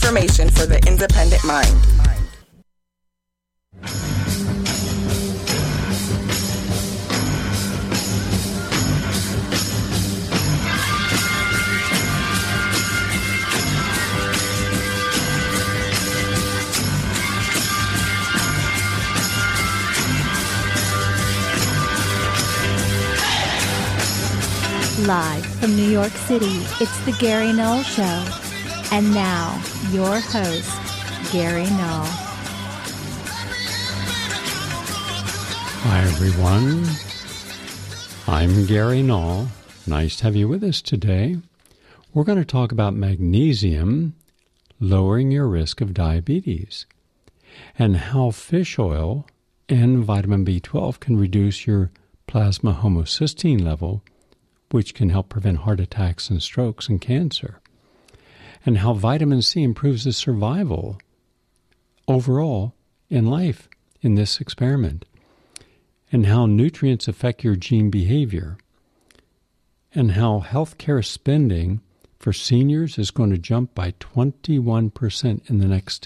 information for the independent mind. Live from New York City, it's the Gary Null Show. And now, your host, Gary Null. Hi, everyone. I'm Gary Null. Nice to have you with us today. We're going to talk about magnesium lowering your risk of diabetes and how fish oil and vitamin B12 can reduce your plasma homocysteine level, which can help prevent heart attacks and strokes and cancer, and how vitamin C improves the survival overall in life in this experiment, and how nutrients affect your gene behavior, and how healthcare spending for seniors is going to jump by 21% in the next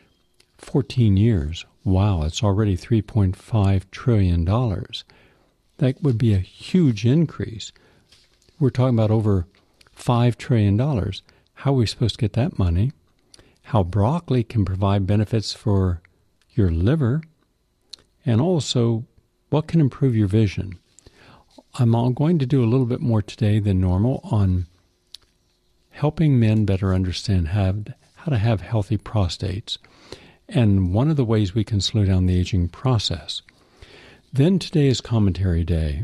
14 years. Wow, it's already $3.5 trillion. That would be a huge increase. We're talking about over $5 trillion. How are we supposed to get that money? How broccoli can provide benefits for your liver, and also what can improve your vision. I'm going to do a little bit more today than normal on helping men better understand how to have healthy prostates, and one of the ways we can slow down the aging process. Then today is commentary day.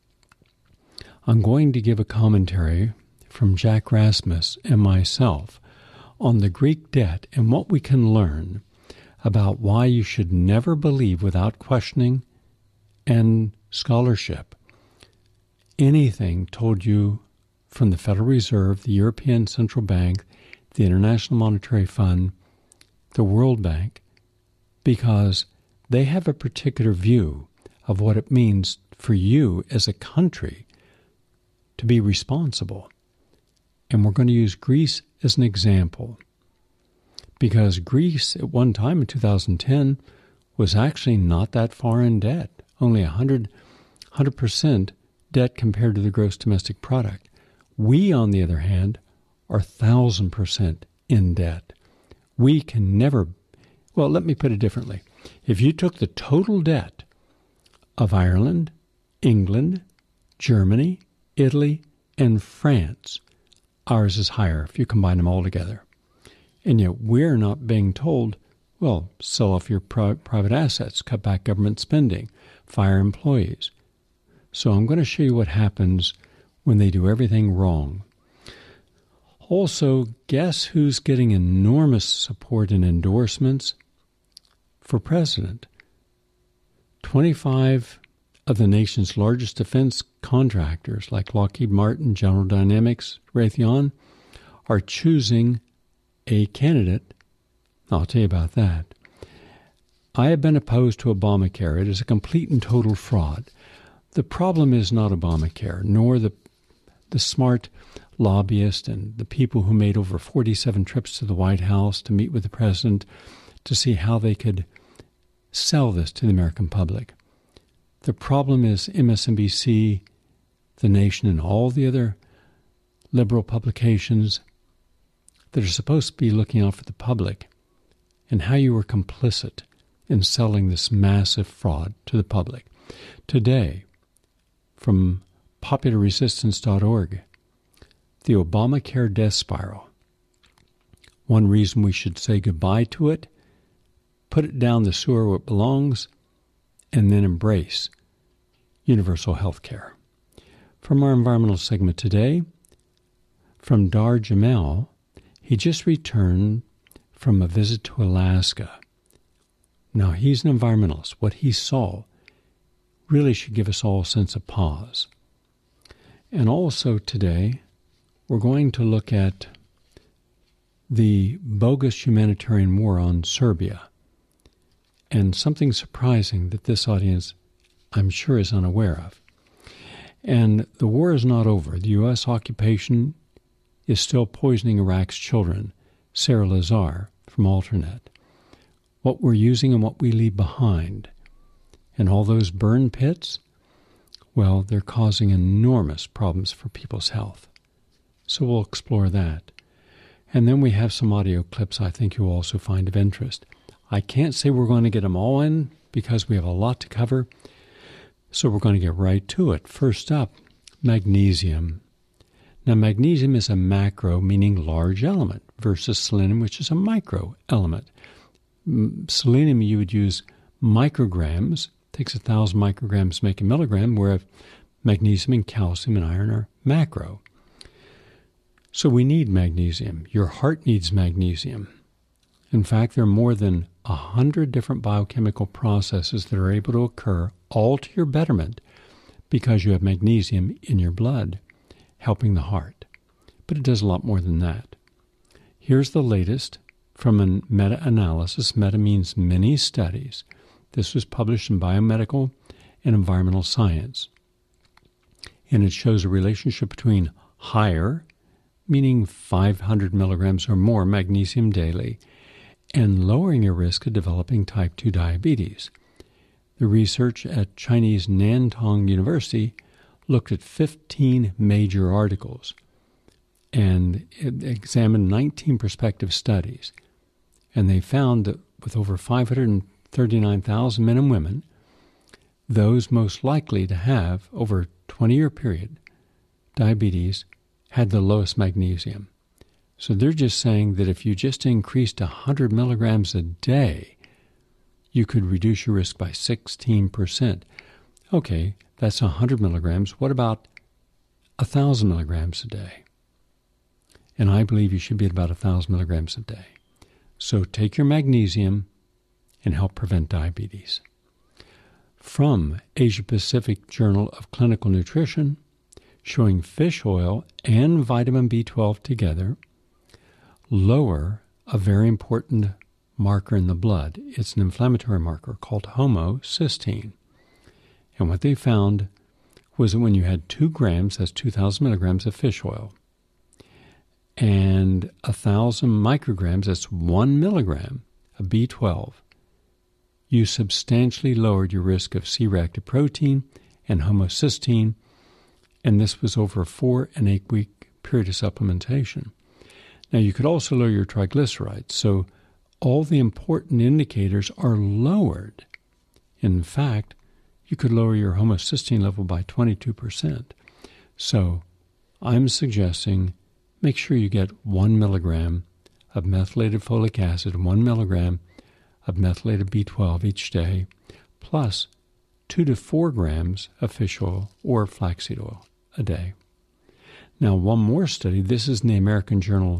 I'm going to give a commentary from Jack Rasmus and myself on the Greek debt and what we can learn about why you should never believe without questioning and scholarship anything told you from the Federal Reserve, the European Central Bank, the International Monetary Fund, the World Bank, because they have a particular view of what it means for you as a country to be responsible. And we're going to use Greece as an example, because Greece at one time in 2010 was actually not that far in debt, only 100% debt compared to the gross domestic product. We, on the other hand, are 1,000% in debt. We can never, well, let me put it differently. If you took the total debt of Ireland, England, Germany, Italy, and France, ours is higher if you combine them all together. And yet we're not being told, well, sell off your private assets, cut back government spending, fire employees. So I'm going to show you what happens when they do everything wrong. Also, guess who's getting enormous support and endorsements for president? 25 of the nation's largest defense contractors, like Lockheed Martin, General Dynamics, Raytheon, are choosing a candidate. I'll tell you about that. I have been opposed to Obamacare. It is a complete and total fraud. The problem is not Obamacare, nor the smart lobbyists and the people who made over 47 trips to the White House to meet with the president to see how they could sell this to the American public. The problem is MSNBC, The Nation, and all the other liberal publications that are supposed to be looking out for the public, and how you were complicit in selling this massive fraud to the public. Today, from popularresistance.org, the Obamacare death spiral. One reason we should say goodbye to it, put it down the sewer where it belongs, and then embrace universal health care. From our environmental segment today, from Dar Jamal, he just returned from a visit to Alaska. Now, he's an environmentalist. What he saw really should give us all a sense of pause. And also today, we're going to look at the bogus humanitarian war on Serbia, and something surprising that this audience, I'm sure, is unaware of. And the war is not over. The U.S. occupation is still poisoning Iraq's children Sarah Lazar from Alternet. What we're using and what we leave behind. And all those burn pits, well, they're causing enormous problems for people's health. So we'll explore that. And then we have some audio clips I think you'll also find of interest. I can't say we're going to get them all in because we have a lot to cover. So we're going to get right to it. First up, magnesium. Now, magnesium is a macro, meaning large element, versus selenium, which is a micro element. Selenium, you would use micrograms. It takes 1,000 micrograms to make a milligram, where magnesium and calcium and iron are macro. So we need magnesium. Your heart needs magnesium. In fact, there are more than 100 different biochemical processes that are able to occur all to your betterment because you have magnesium in your blood, helping the heart. But it does a lot more than that. Here's the latest from a meta-analysis. Meta means many studies. This was published in Biomedical and Environmental Science. And it shows a relationship between higher, meaning 500 milligrams or more magnesium daily, and lowering your risk of developing type 2 diabetes. The research at Chinese Nantong University looked at 15 major articles and it examined 19 prospective studies. And they found that with over 539,000 men and women, those most likely to have, over a 20-year period, diabetes had the lowest magnesium. So they're just saying that if you just increased 100 milligrams a day, you could reduce your risk by 16%. Okay, that's 100 milligrams. What about 1,000 milligrams a day? And I believe you should be at about 1,000 milligrams a day. So take your magnesium and help prevent diabetes. From Asia Pacific Journal of Clinical Nutrition, showing fish oil and vitamin B12 together lower a very important marker in the blood. It's an inflammatory marker called homocysteine. And what they found was that when you had 2 grams, that's 2,000 milligrams of fish oil, and 1,000 micrograms, that's 1 milligram of B12, you substantially lowered your risk of C-reactive protein and homocysteine, and this was over a 4 and 8 week period of supplementation. Now, you could also lower your triglycerides, so all the important indicators are lowered. In fact, you could lower your homocysteine level by 22%. So I'm suggesting make sure you get 1 milligram of methylated folic acid and 1 milligram of methylated B12 each day, plus 2 to 4 grams of fish oil or flaxseed oil a day. Now, one more study. This is in the American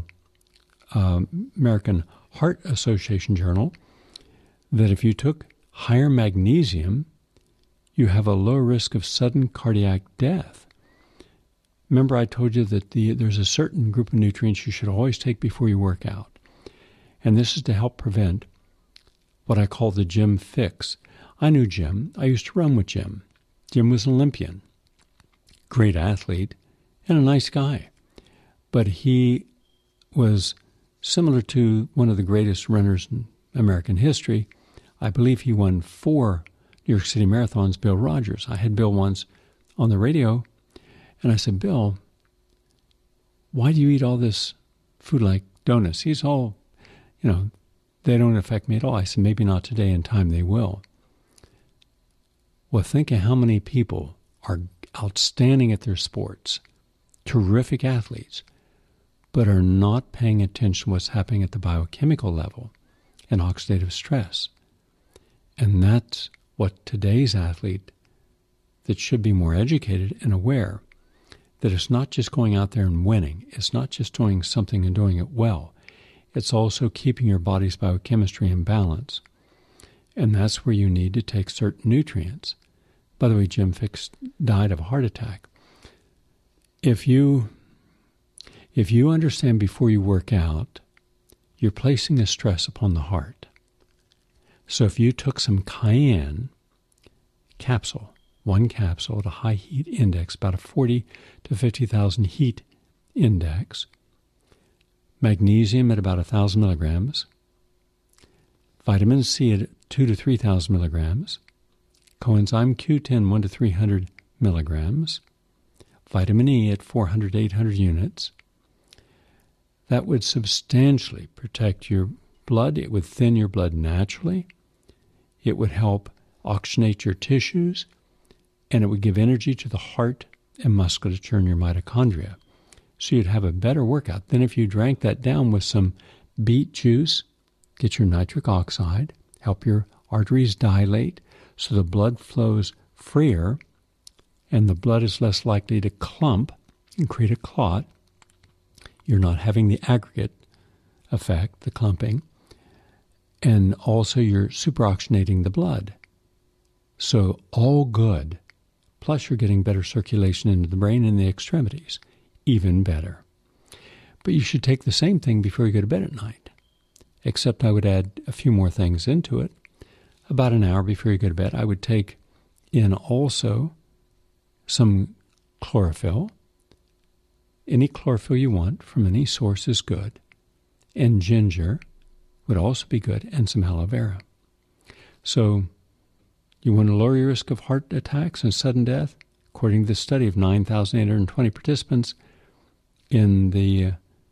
Heart Association Journal, that if you took higher magnesium, you have a low risk of sudden cardiac death. Remember I told you that there's a certain group of nutrients you should always take before you work out. And this is to help prevent what I call the Jim fix. I knew Jim. I used to run with Jim. Jim was an Olympian, great athlete, and a nice guy. But he was similar to one of the greatest runners in American history. I believe he won 4 New York City marathons, Bill Rogers. I had Bill once on the radio, and I said, Bill, why do you eat all this food like donuts? He's all, they don't affect me at all. I said, maybe not today. In time they will. Well, think of how many people are outstanding at their sports, terrific athletes, but are not paying attention to what's happening at the biochemical level and oxidative stress. And that's what today's athlete that should be more educated and aware, that it's not just going out there and winning. It's not just doing something and doing it well. It's also keeping your body's biochemistry in balance. And that's where you need to take certain nutrients. By the way, Jim Fix died of a heart attack. If you understand before you work out, you're placing a stress upon the heart. So if you took some cayenne capsule, 1 capsule at a high heat index, about a 40 to 50,000 heat index, magnesium at about 1,000 milligrams, vitamin C at 2 to 3,000 milligrams, coenzyme Q10 1 to 300 milligrams, vitamin E at 400 to 800 units. That would substantially protect your blood. It would thin your blood naturally. It would help oxygenate your tissues, and it would give energy to the heart and musculature in your mitochondria. So you'd have a better workout than if you drank that down with some beet juice, get your nitric oxide, help your arteries dilate so the blood flows freer, and the blood is less likely to clump and create a clot. You're not having the aggregate effect, the clumping, and also you're superoxygenating the blood. So all good. Plus you're getting better circulation into the brain and the extremities. Even better. But you should take the same thing before you go to bed at night. Except I would add a few more things into it. About an hour before you go to bed, I would take in also some chlorophyll. Any chlorophyll you want from any source is good. And ginger would also be good, and some aloe vera. So you want to lower your risk of heart attacks and sudden death? According to the study of 9,820 participants in the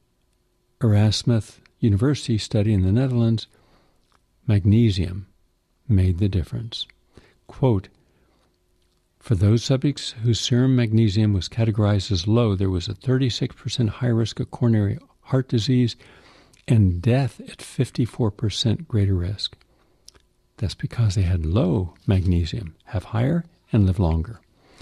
Erasmus University study in the Netherlands, magnesium made the difference. Quote, for those subjects whose serum magnesium was categorized as low, there was a 36% higher risk of coronary heart disease and death at 54% greater risk. That's because they had low magnesium, have higher, and live longer.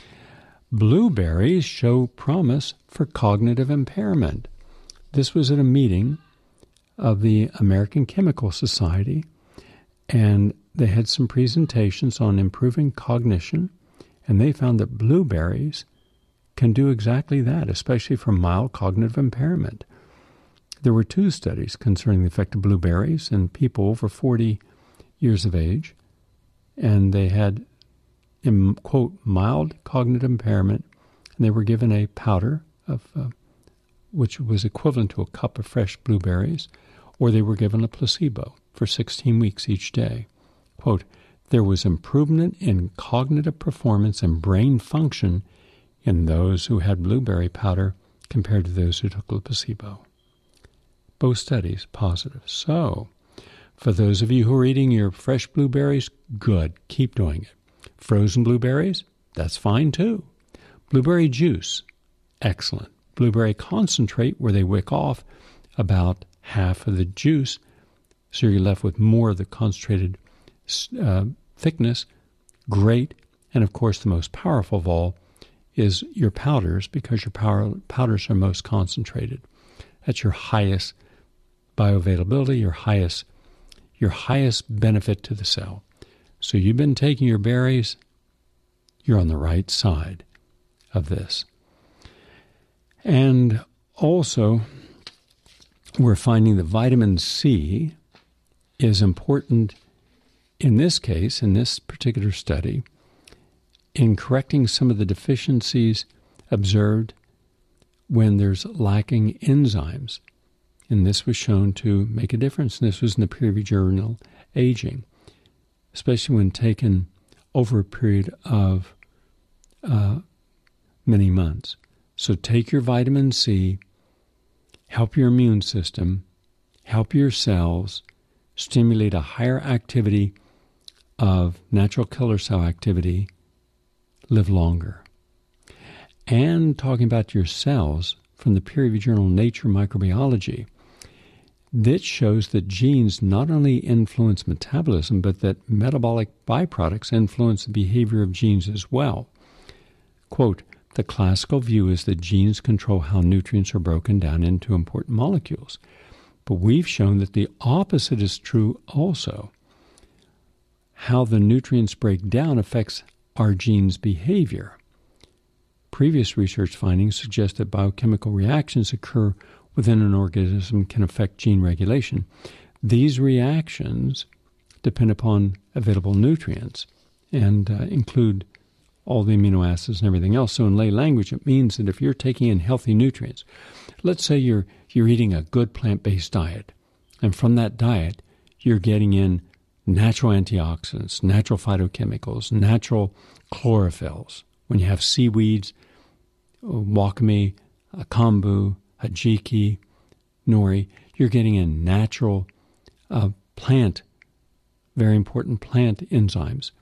Blueberries show promise for cognitive impairment. This was at a meeting of the American Chemical Society, and they had some presentations on improving cognition, and they found that blueberries can do exactly that, especially for mild cognitive impairment. There were 2 studies concerning the effect of blueberries in people over 40 years of age, and they had, in quote, mild cognitive impairment, and they were given a powder of which was equivalent to a cup of fresh blueberries, or they were given a placebo for 16 weeks each day. Quote, there was improvement in cognitive performance and brain function in those who had blueberry powder compared to those who took the placebo. Both studies positive. So, for those of you who are eating your fresh blueberries, good, keep doing it. Frozen blueberries, that's fine too. Blueberry juice, excellent. Blueberry concentrate, where they wick off about half of the juice, so you're left with more of the concentrated thickness, great. And of course, the most powerful of all is your powders, because your powders are most concentrated. That's your highest bioavailability, your highest benefit to the cell. So you've been taking your berries, you're on the right side of this. And also, we're finding that vitamin C is important in this case, in this particular study, in correcting some of the deficiencies observed when there's lacking enzymes. And this was shown to make a difference. And this was in the peer-reviewed journal Aging, especially when taken over a period of many months. So take your vitamin C, help your immune system, help your cells, stimulate a higher activity of natural killer cell activity, live longer. And talking about your cells, from the peer-reviewed journal Nature Microbiology, this shows that genes not only influence metabolism, but that metabolic byproducts influence the behavior of genes as well. Quote, the classical view is that genes control how nutrients are broken down into important molecules. But we've shown that the opposite is true also. How the nutrients break down affects our genes' behavior. Previous research findings suggest that biochemical reactions occur within an organism can affect gene regulation. These reactions depend upon available nutrients and include all the amino acids and everything else. So in lay language, it means that if you're taking in healthy nutrients, let's say you're eating a good plant-based diet, and from that diet, you're getting in natural antioxidants, natural phytochemicals, natural chlorophylls. When you have seaweeds, wakame, kombu, hajiki, nori, you're getting in natural plant, very important plant enzymes.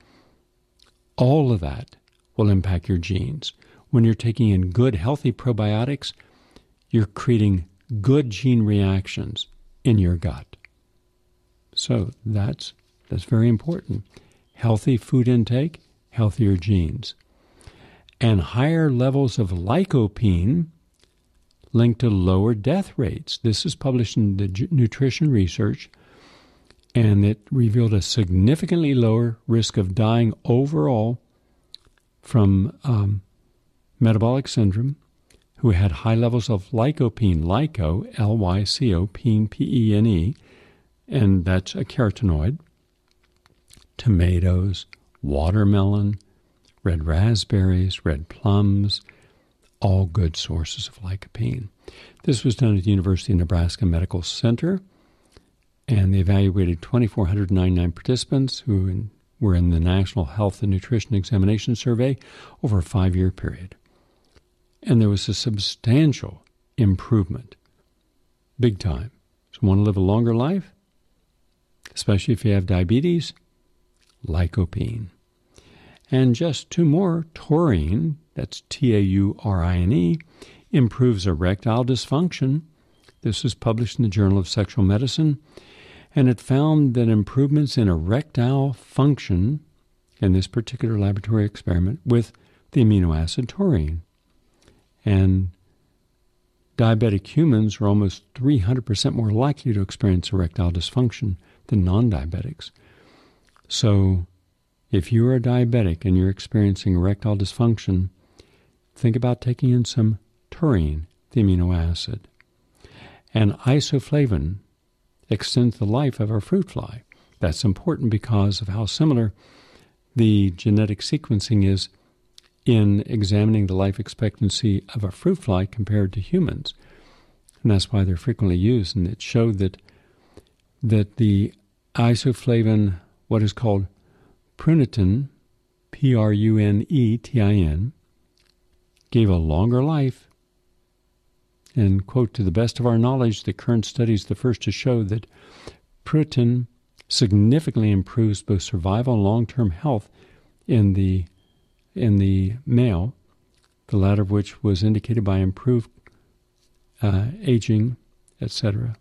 All of that will impact your genes. When you're taking in good, healthy probiotics, you're creating good gene reactions in your gut. So that's very important. Healthy food intake, healthier genes. And higher levels of lycopene linked to lower death rates. This is published in the Nutrition Research, and it revealed a significantly lower risk of dying overall from metabolic syndrome who had high levels of lycopene, lyco, L-Y-C-O, pene, P-E-N-E, and that's a carotenoid. Tomatoes, watermelon, red raspberries, red plums, all good sources of lycopene. This was done at the University of Nebraska Medical Center, and they evaluated 2,499 participants who were in the National Health and Nutrition Examination Survey over a 5-year period. And there was a substantial improvement, big time. So want to live a longer life, especially if you have diabetes, lycopene. And just 2 more, taurine, that's T-A-U-R-I-N-E, improves erectile dysfunction. This was published in the Journal of Sexual Medicine, and it found that improvements in erectile function in this particular laboratory experiment with the amino acid taurine. And diabetic humans are almost 300% more likely to experience erectile dysfunction than non-diabetics. So if you're a diabetic and you're experiencing erectile dysfunction, think about taking in some taurine, the amino acid. And isoflavin extends the life of our fruit fly. That's important because of how similar the genetic sequencing is in examining the life expectancy of a fruit fly compared to humans. And that's why they're frequently used. And it showed that the isoflavin, what is called prunetin, P-R-U-N-E-T-I-N, gave a longer life. And, quote, to the best of our knowledge, the current study is the first to show that prunetin significantly improves both survival and long-term health in the male, the latter of which was indicated by improved aging, etc.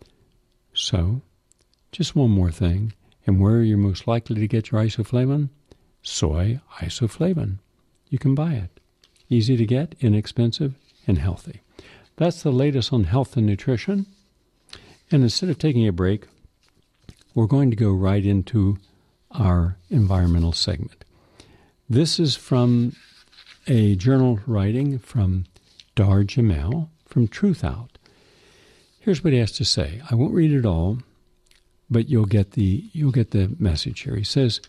So, just one more thing. And where you're most likely to get your isoflavin? Soy isoflavin. You can buy it. Easy to get, inexpensive, and healthy. That's the latest on health and nutrition. And instead of taking a break, we're going to go right into our environmental segment. This is from a journal writing from Dar Jamel from Truth Out. Here's what he has to say. I won't read it all, but you'll get the message here. He says,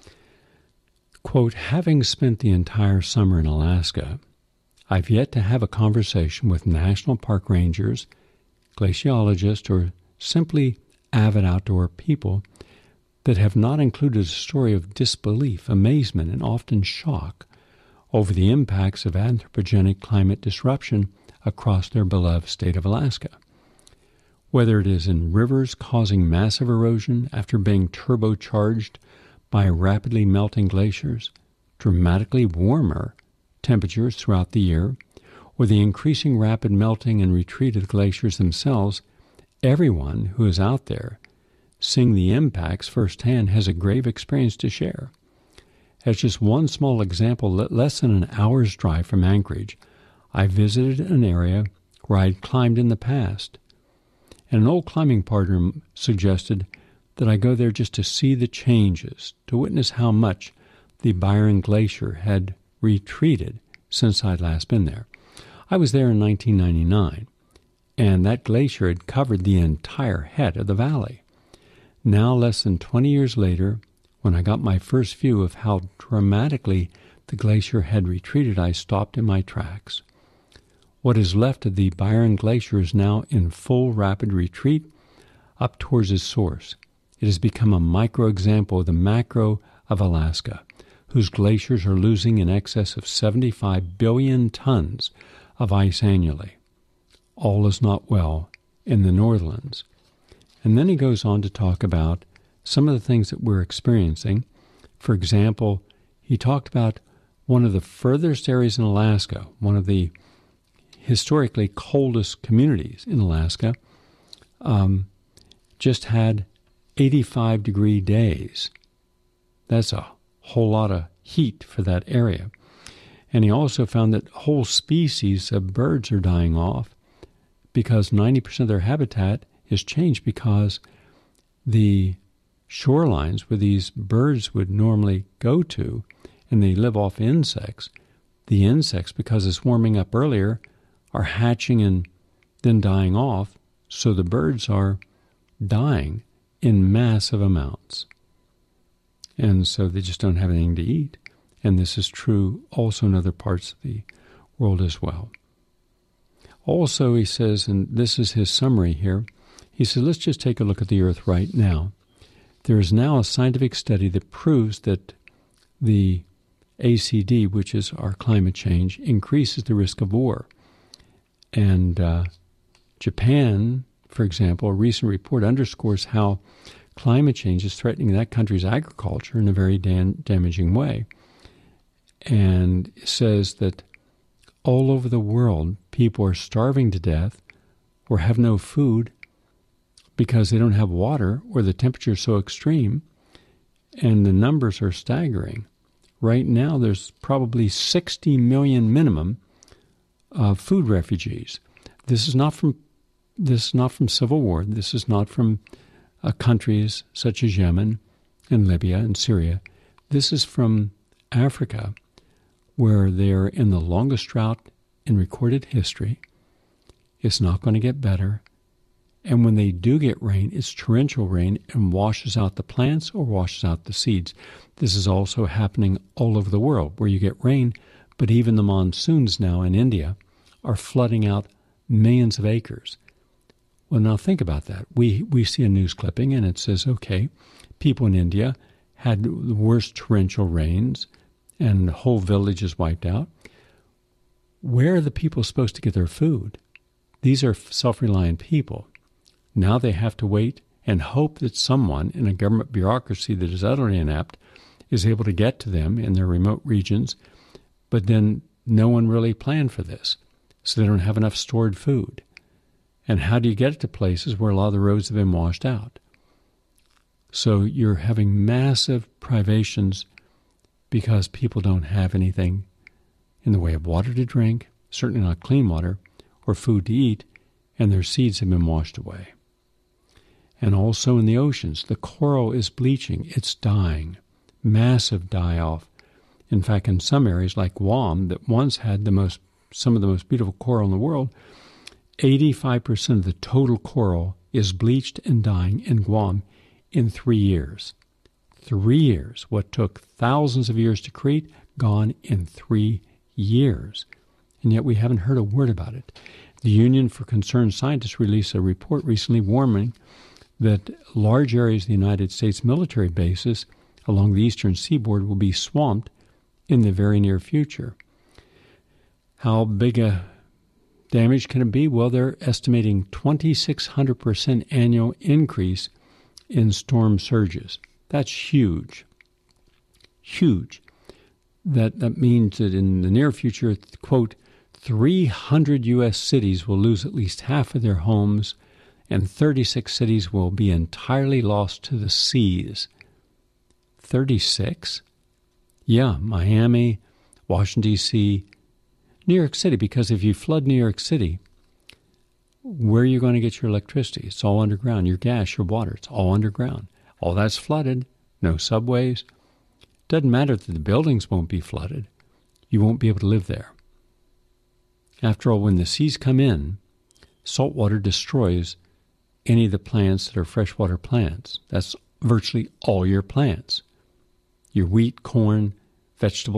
quote, having spent the entire summer in Alaska, I've yet to have a conversation with national park rangers, glaciologists, or simply avid outdoor people that have not included a story of disbelief, amazement, and often shock over the impacts of anthropogenic climate disruption across their beloved state of Alaska. Whether it is in rivers causing massive erosion after being turbocharged by rapidly melting glaciers, dramatically warmer temperatures throughout the year, or the increasing rapid melting and retreat of the glaciers themselves, everyone who is out there seeing the impacts firsthand has a grave experience to share. As just one small example, less than an hour's drive from Anchorage, I visited an area where I had climbed in the past. And an old climbing partner suggested that I go there just to see the changes, to witness how much the Byron Glacier had retreated since I'd last been there. I was there in 1999, and that glacier had covered the entire head of the valley. Now, less than 20 years later, when I got my first view of how dramatically the glacier had retreated, I stopped in my tracks. What is left of the Byron Glacier is now in full rapid retreat up towards its source. It has become a micro-example of the macro of Alaska, whose glaciers are losing in excess of 75 billion tons of ice annually. All is not well in the Northlands. And then he goes on to talk about some of the things that we're experiencing. For example, he talked about one of the furthest areas in Alaska, one of the historically coldest communities in Alaska, just had 85-degree days. That's a whole lot of heat for that area. And he also found that whole species of birds are dying off because 90% of their habitat is changed because the shorelines where these birds would normally go to, and they live off insects, the insects, because it's warming up earlier, are hatching and then dying off, so the birds are dying in massive amounts. And so they just don't have anything to eat. And this is true also in other parts of the world as well. Also, he says, and this is his summary here, he says, let's just take a look at the Earth right now. There is now a scientific study that proves that the ACD, which is our climate change, increases the risk of war. And Japan, for example, a recent report underscores how climate change is threatening that country's agriculture in a very damaging way. And says that all over the world, people are starving to death or have no food because they don't have water or the temperature is so extreme, and the numbers are staggering. Right now, there's probably 60 million minimum food refugees. This is not from civil war. This is not from countries such as Yemen and Libya and Syria. This is from Africa, where they're in the longest drought in recorded history. It's not going to get better. And when they do get rain, it's torrential rain and washes out the plants or washes out the seeds. This is also happening all over the world where you get rain, but even the monsoons now in India are flooding out millions of acres. Well, now think about that. We see a news clipping and it says, okay, people in India had the worst torrential rains and whole villages wiped out. Where are the people supposed to get their food? These are self-reliant people. Now they have to wait and hope that someone in a government bureaucracy that is utterly inept is able to get to them in their remote regions, but then no one really planned for this, so they don't have enough stored food. And how do you get it to places where a lot of the roads have been washed out? So you're having massive privations because people don't have anything in the way of water to drink, certainly not clean water, or food to eat, and their seeds have been washed away. And also in the oceans, the coral is bleaching. It's dying. Massive die-off. In fact, in some areas like Guam, that once had some of the most beautiful coral in the world, 85% of the total coral is bleached and dying in Guam in 3 years. 3 years. What took thousands of years to create, gone in 3 years. And yet we haven't heard a word about it. The Union for Concerned Scientists released a report recently warning that large areas of the United States military bases along the eastern seaboard will be swamped in the very near future. How big a damage can it be? Well, they're estimating 2,600% annual increase in storm surges. That's huge. Huge. That means that in the near future, quote, 300 U.S. cities will lose at least half of their homes, and 36 cities will be entirely lost to the seas. 36? Yeah, Miami, Washington, D.C., New York City, because if you flood New York City, where are you going to get your electricity? It's all underground. Your gas, your water, it's all underground. All that's flooded. No subways. Doesn't matter that the buildings won't be flooded. You won't be able to live there. After all, when the seas come in, salt water destroys any of the plants that are freshwater plants. That's virtually all your plants. Your wheat, corn, vegetables,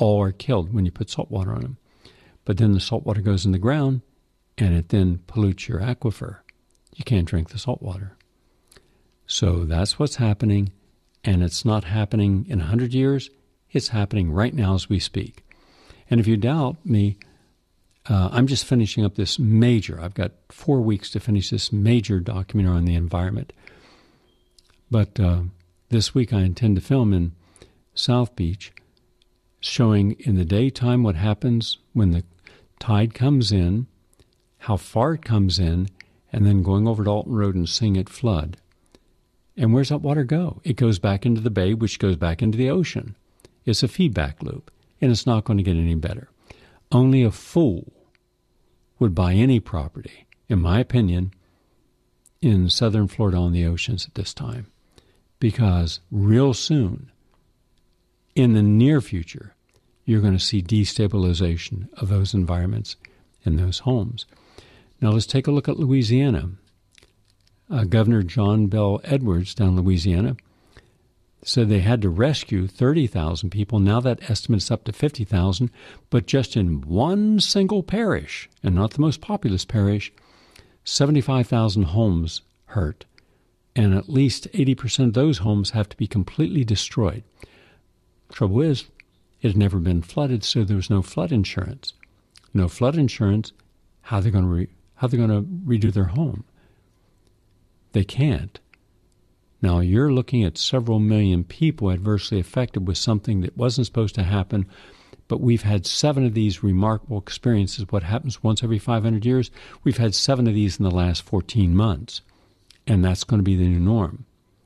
all are killed when you put salt water on them. But then the salt water goes in the ground, and it then pollutes your aquifer. You can't drink the salt water. So that's what's happening, and it's not happening in 100 years. It's happening right now as we speak. And if you doubt me, I'm just finishing up this I've got 4 weeks to finish this major documentary on the environment. But this week I intend to film in South Beach, showing in the daytime what happens when the tide comes in, how far it comes in, and then going over Dalton Road and seeing it flood. And where's that water go? It goes back into the bay, which goes back into the ocean. It's a feedback loop, and it's not going to get any better. Only a fool would buy any property, in my opinion, in southern Florida on the oceans at this time. Because real soon, in the near future, you're going to see destabilization of those environments and those homes. Now let's take a look at Louisiana. Governor John Bel Edwards down in Louisiana said they had to rescue 30,000 people. Now that estimate's up to 50,000, but just in one single parish, and not the most populous parish, 75,000 homes hurt. And at least 80% of those homes have to be completely destroyed. Trouble is, it had never been flooded, so there was no flood insurance. No flood insurance, how are they going to redo their home? They can't. Now, you're looking at several million people adversely affected with something that wasn't supposed to happen, but we've had 7 of these remarkable experiences. What happens once every 500 years? We've had 7 of these in the last 14 months, and that's going to be the new norm.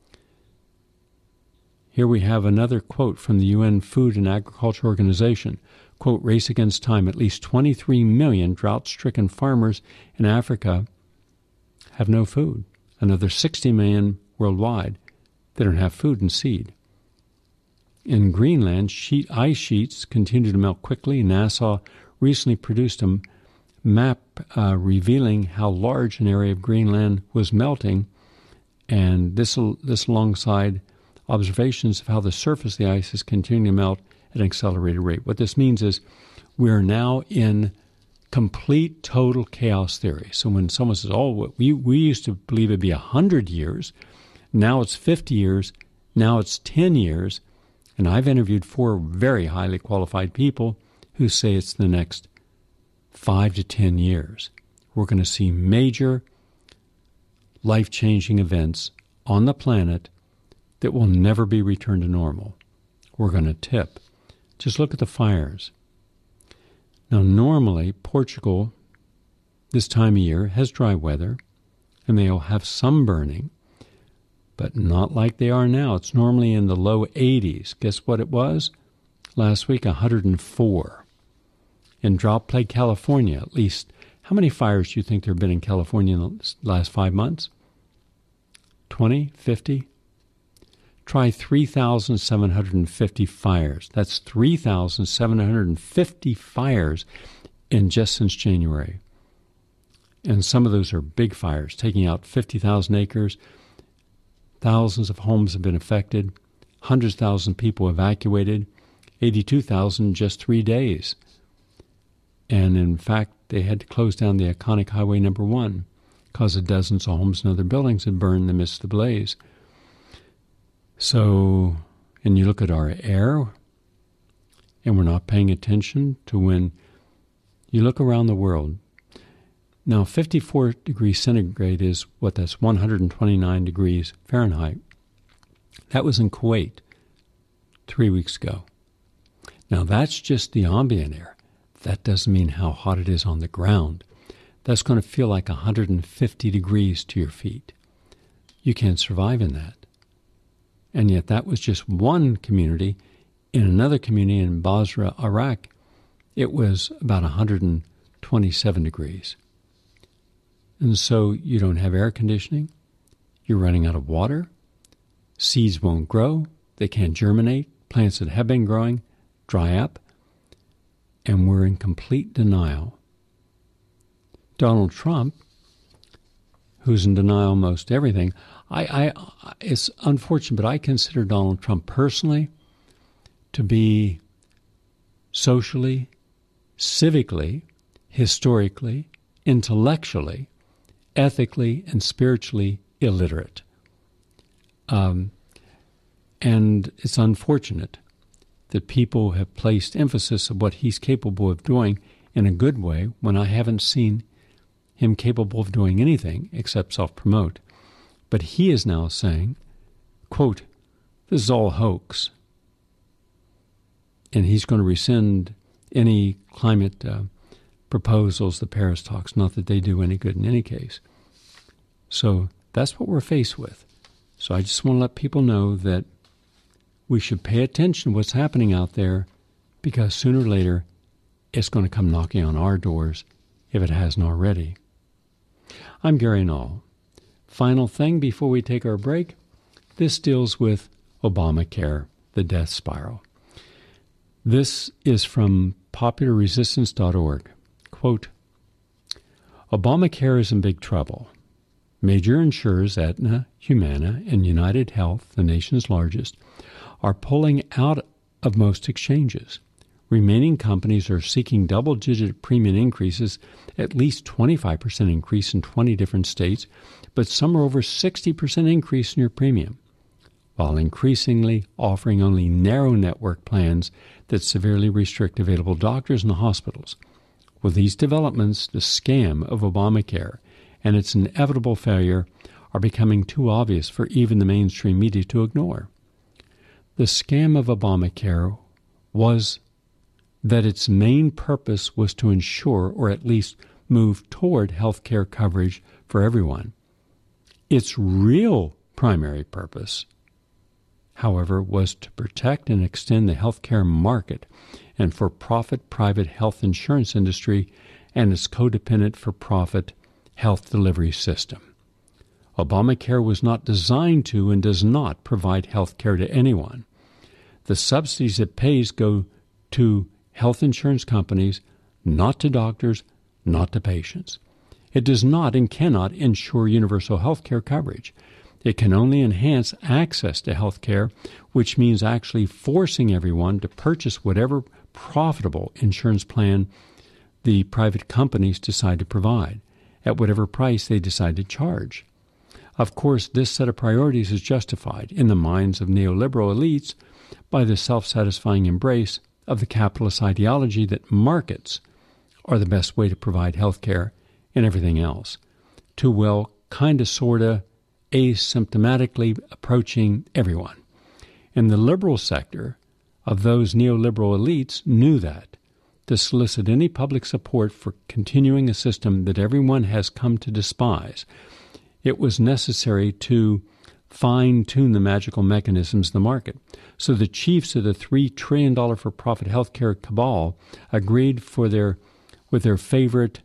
Here we have another quote from the UN Food and Agriculture Organization. Quote, "Race against time, at least 23 million drought-stricken farmers in Africa have no food. Another 60 million worldwide, they don't have food and seed. In Greenland, ice sheets continue to melt quickly. NASA recently produced a map revealing how large an area of Greenland was melting, and this alongside observations of how the surface of the ice is continuing to melt at an accelerated rate. What this means is we're now in complete, total chaos theory. So when someone says, we used to believe it'd be 100 years, now it's 50 years, now it's 10 years, and I've interviewed 4 very highly qualified people who say it's the next 5 to 10 years. We're going to see major life-changing events on the planet that will never be returned to normal. We're going to tip. Just look at the fires. Now, normally, Portugal, this time of year, has dry weather, and they'll have some burning, but not like they are now. It's normally in the low 80s. Guess what it was? Last week, 104. In drought-plagued California, at least, how many fires do you think there have been in California in the last 5 months? 20? 50? Try 3,750 fires. That's 3,750 fires just since January. And some of those are big fires, taking out 50,000 acres. Thousands of homes have been affected. Hundreds of thousands of people evacuated. 82,000 in just 3 days. And in fact, they had to close down the iconic Highway Number 1 because of dozens of homes and other buildings had burned in the midst of the blaze. So, and you look at our air, and we're not paying attention to when you look around the world. Now, 54 degrees centigrade is that's 129 degrees Fahrenheit. That was in Kuwait 3 weeks ago. Now, that's just the ambient air. That doesn't mean how hot it is on the ground. That's going to feel like 150 degrees to your feet. You can't survive in that. And yet that was just one community. In another community in Basra, Iraq, it was about 127 degrees. And so you don't have air conditioning. You're running out of water. Seeds won't grow. They can't germinate. Plants that have been growing dry up. And we're in complete denial. Donald Trump, who's in denial almost everything, it's unfortunate, but I consider Donald Trump personally to be socially, civically, historically, intellectually, ethically, and spiritually illiterate. And it's unfortunate that people have placed emphasis of what he's capable of doing in a good way when I haven't seen him capable of doing anything except self-promote. But he is now saying, quote, "This is all hoax." And he's going to rescind any climate proposals, the Paris talks, not that they do any good in any case. So that's what we're faced with. So I just want to let people know that we should pay attention to what's happening out there, because sooner or later it's going to come knocking on our doors if it hasn't already. I'm Gary Null. Final thing before we take our break, this deals with Obamacare, the death spiral. This is from popularresistance.org. Quote, "Obamacare is in big trouble. Major insurers Aetna, Humana, and United Health, the nation's largest, are pulling out of most exchanges. Remaining companies are seeking double-digit premium increases, at least 25% increase in 20 different states, but some are over 60% increase in your premium, while increasingly offering only narrow network plans that severely restrict available doctors and hospitals. With these developments, the scam of Obamacare and its inevitable failure are becoming too obvious for even the mainstream media to ignore. The scam of Obamacare was that its main purpose was to ensure, or at least move toward, health care coverage for everyone. Its real primary purpose, however, was to protect and extend the health care market and for-profit private health insurance industry and its codependent for-profit health delivery system. Obamacare was not designed to and does not provide health care to anyone. The subsidies it pays go to health insurance companies, not to doctors, not to patients. It does not and cannot ensure universal health care coverage. It can only enhance access to health care, which means actually forcing everyone to purchase whatever profitable insurance plan the private companies decide to provide, at whatever price they decide to charge. Of course, this set of priorities is justified in the minds of neoliberal elites by the self-satisfying embrace of the capitalist ideology that markets are the best way to provide health care and everything else, to, well, kind of, sort of, asymptomatically approaching everyone. And the liberal sector of those neoliberal elites knew that. To solicit any public support for continuing a system that everyone has come to despise, it was necessary to fine-tune the magical mechanisms of the market. So the chiefs of the $3 trillion for-profit healthcare cabal agreed with their favorite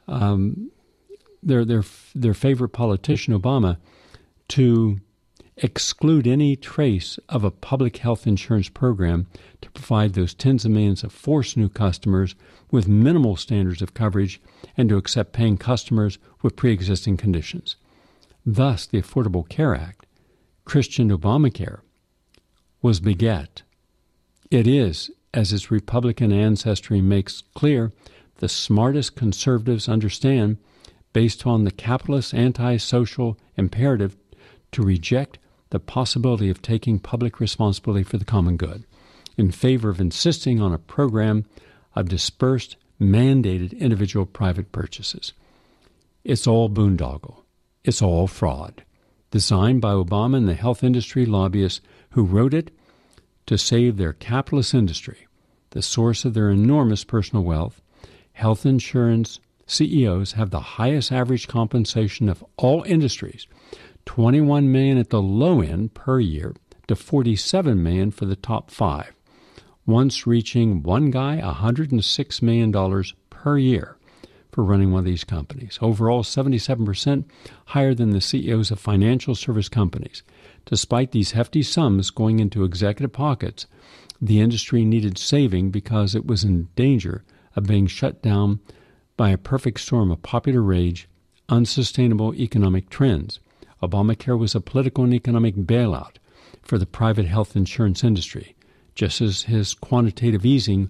their favorite politician, Obama, to exclude any trace of a public health insurance program to provide those tens of millions of forced new customers with minimal standards of coverage and to accept paying customers with pre-existing conditions. Thus, the Affordable Care Act, Christian Obamacare, was beget. It is, as its Republican ancestry makes clear, the smartest conservatives understand, based on the capitalist anti-social imperative to reject the possibility of taking public responsibility for the common good, in favor of insisting on a program of dispersed, mandated individual private purchases. It's all boondoggle. It's all fraud, designed by Obama and the health industry lobbyists who wrote it to save their capitalist industry, the source of their enormous personal wealth. Health insurance CEOs have the highest average compensation of all industries, $21 million at the low end per year to $47 million for the top five, once reaching one guy $106 million per year for running one of these companies. Overall, 77% higher than the CEOs of financial service companies. Despite these hefty sums going into executive pockets, the industry needed saving because it was in danger of being shut down by a perfect storm of popular rage, unsustainable economic trends. Obamacare was a political and economic bailout for the private health insurance industry, just as his quantitative easing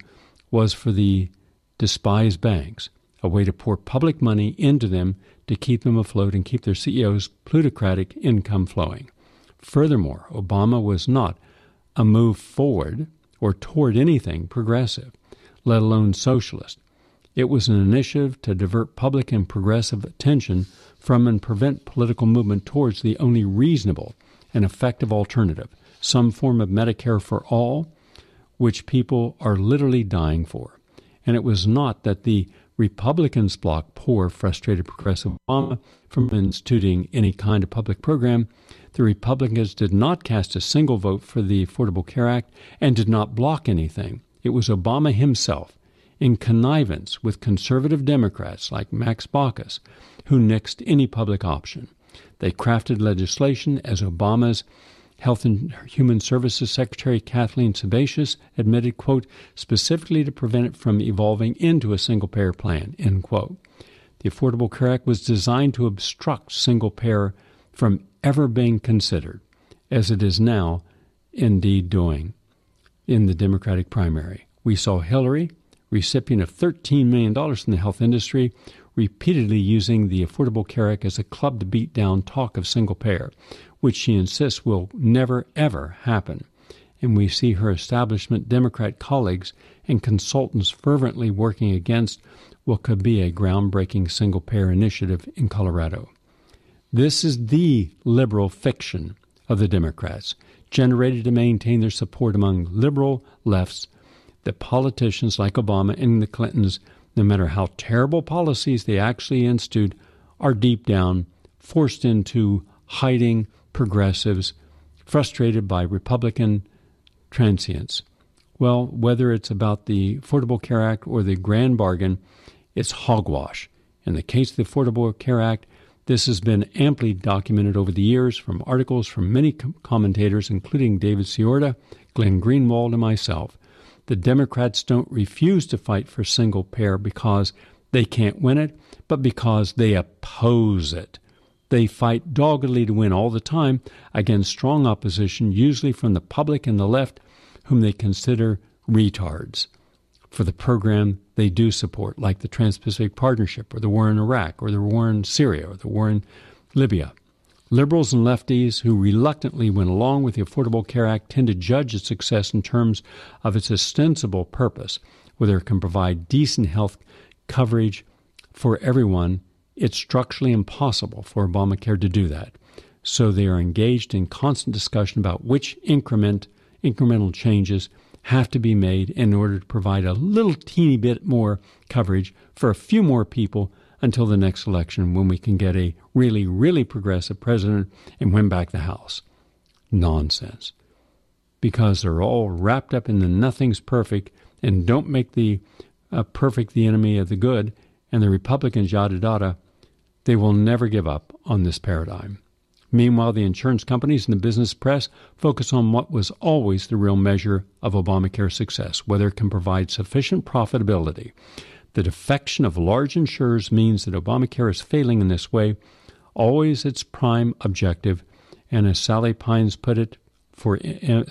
was for the despised banks, a way to pour public money into them to keep them afloat and keep their CEOs' plutocratic income flowing. Furthermore, Obama was not a move forward or toward anything progressive, let alone socialist. It was an initiative to divert public and progressive attention from and prevent political movement towards the only reasonable and effective alternative, some form of Medicare for all, which people are literally dying for. And it was not that the Republicans blocked poor, frustrated progressive Obama from instituting any kind of public program. The Republicans did not cast a single vote for the Affordable Care Act and did not block anything. It was Obama himself, in connivance with conservative Democrats like Max Baucus, who nixed any public option. They crafted legislation, as Obama's Health and Human Services Secretary Kathleen Sebelius admitted, quote, specifically to prevent it from evolving into a single-payer plan, end quote. The Affordable Care Act was designed to obstruct single-payer from ever being considered, as it is now indeed doing in the Democratic primary. We saw Hillary, recipient of $13 million in the health industry, repeatedly using the Affordable Care Act as a club to beat down talk of single-payer, which she insists will never, ever happen. And we see her establishment Democrat colleagues and consultants fervently working against what could be a groundbreaking single-payer initiative in Colorado. This is the liberal fiction of the Democrats, generated to maintain their support among liberal lefts, that politicians like Obama and the Clintons, no matter how terrible policies they actually institute, are deep down forced into hiding progressives, frustrated by Republican transients. Well, whether it's about the Affordable Care Act or the grand bargain, it's hogwash. In the case of the Affordable Care Act, this has been amply documented over the years from articles from many commentators, including David Ciorda, Glenn Greenwald, and myself. The Democrats don't refuse to fight for single payer because they can't win it, but because they oppose it. They fight doggedly to win all the time against strong opposition, usually from the public and the left, whom they consider retards for the program they do support, like the Trans-Pacific Partnership or the war in Iraq or the war in Syria or the war in Libya. Liberals and lefties who reluctantly went along with the Affordable Care Act tend to judge its success in terms of its ostensible purpose, whether it can provide decent health coverage for everyone. It's structurally impossible for Obamacare to do that. So they are engaged in constant discussion about which incremental changes have to be made in order to provide a little teeny bit more coverage for a few more people until the next election, when we can get a really, really progressive president and win back the House. Nonsense. Because they're all wrapped up in the nothing's perfect, and don't make the perfect the enemy of the good, and the Republicans yada yada, they will never give up on this paradigm. Meanwhile, the insurance companies and the business press focus on what was always the real measure of Obamacare's success, whether it can provide sufficient profitability. The defection of large insurers means that Obamacare is failing in this way, always its prime objective, and as Sally Pines put it for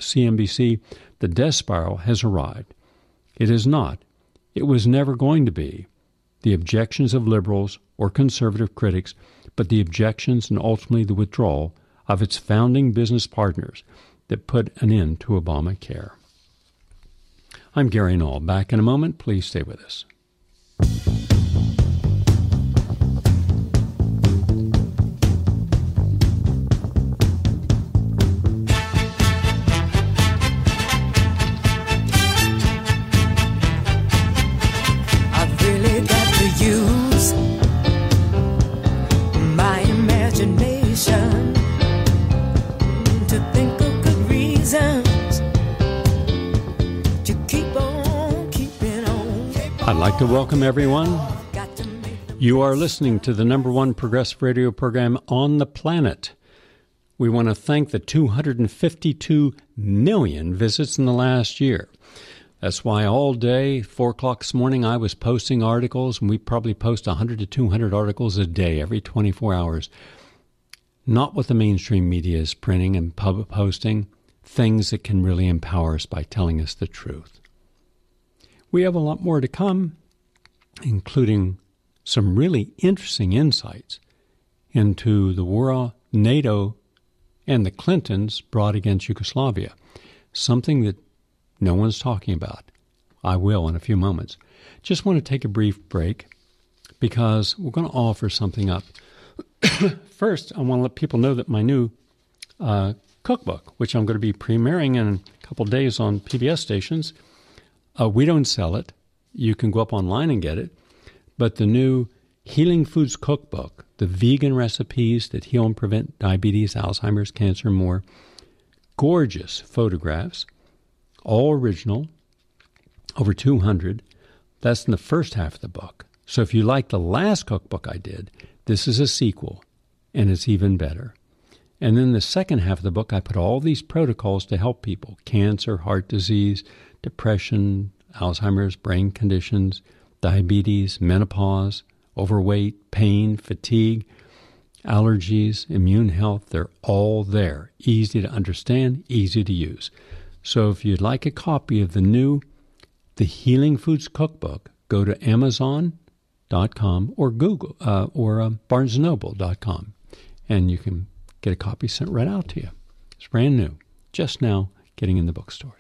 CNBC, the death spiral has arrived. It is not, it was never going to be, the objections of liberals or conservative critics, but the objections and ultimately the withdrawal of its founding business partners that put an end to Obamacare. I'm Gary Null. Back in a moment. Please stay with us. I'd like to welcome everyone. You are listening to the number one progressive radio program on the planet. We want to thank the 252 million visits in the last year. That's why all day, 4 o'clock this morning, I was posting articles, and we probably post 100 to 200 articles a day, every 24 hours. Not what the mainstream media is printing and posting, things that can really empower us by telling us the truth. We have a lot more to come, including some really interesting insights into the war NATO and the Clintons brought against Yugoslavia, something that no one's talking about. I will in a few moments. Just want to take a brief break because we're going to offer something up. First, I want to let people know that my new cookbook, which I'm going to be premiering in a couple of days on PBS stations, we don't sell it. You can go up online and get it. But the new Healing Foods Cookbook, the vegan recipes that heal and prevent diabetes, Alzheimer's, cancer, and more. Gorgeous photographs, all original, over 200. That's in the first half of the book. So if you like the last cookbook I did, this is a sequel, and it's even better. And then the second half of the book, I put all these protocols to help people: cancer, heart disease, depression, Alzheimer's, brain conditions, diabetes, menopause, overweight, pain, fatigue, allergies, immune health. They're all there. Easy to understand, easy to use. So if you'd like a copy of the Healing Foods Cookbook, go to Amazon.com or Google or BarnesandNoble.com, and you can get a copy sent right out to you. It's brand new, just now getting in the bookstores.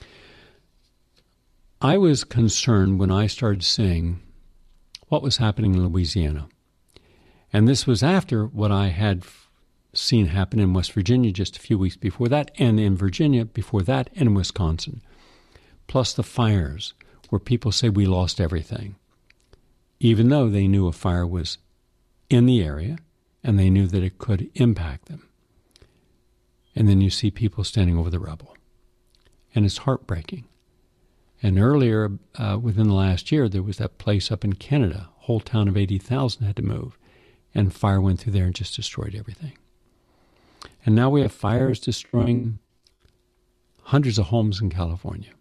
I was concerned when I started seeing what was happening in Louisiana. And this was after what I had seen happen in West Virginia just a few weeks before that, and in Virginia before that, and in Wisconsin. Plus the fires, where people say we lost everything, even though they knew a fire was in the area and they knew that it could impact them. And then you see people standing over the rubble. And it's heartbreaking. And earlier, within the last year, there was that place up in Canada, a whole town of 80,000 had to move, and fire went through there and just destroyed everything. And now we have fires destroying hundreds of homes in California.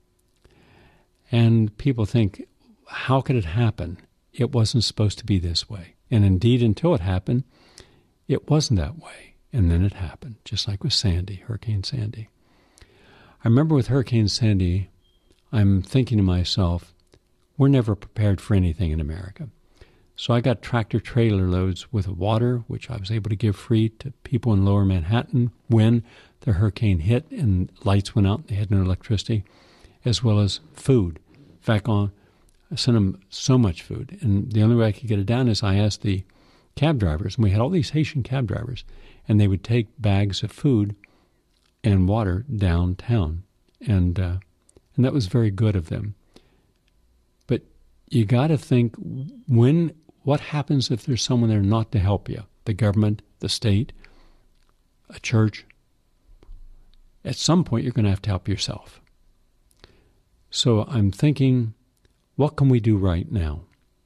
And people think, how could it happen? It wasn't supposed to be this way. And indeed, until it happened, it wasn't that way. And then it happened, just like with Sandy, Hurricane Sandy. I remember with Hurricane Sandy, I'm thinking to myself, we're never prepared for anything in America. So I got tractor-trailer loads with water, which I was able to give free to people in lower Manhattan when the hurricane hit and lights went out and they had no electricity, as well as food. In fact, I sent them so much food. And the only way I could get it down is I asked the cab drivers, and we had all these Haitian cab drivers, and they would take bags of food and water downtown. And that was very good of them. But you got to think, what happens if there's someone there not to help you? The government, the state, a church. At some point, you're going to have to help yourself. So I'm thinking, what can we do right now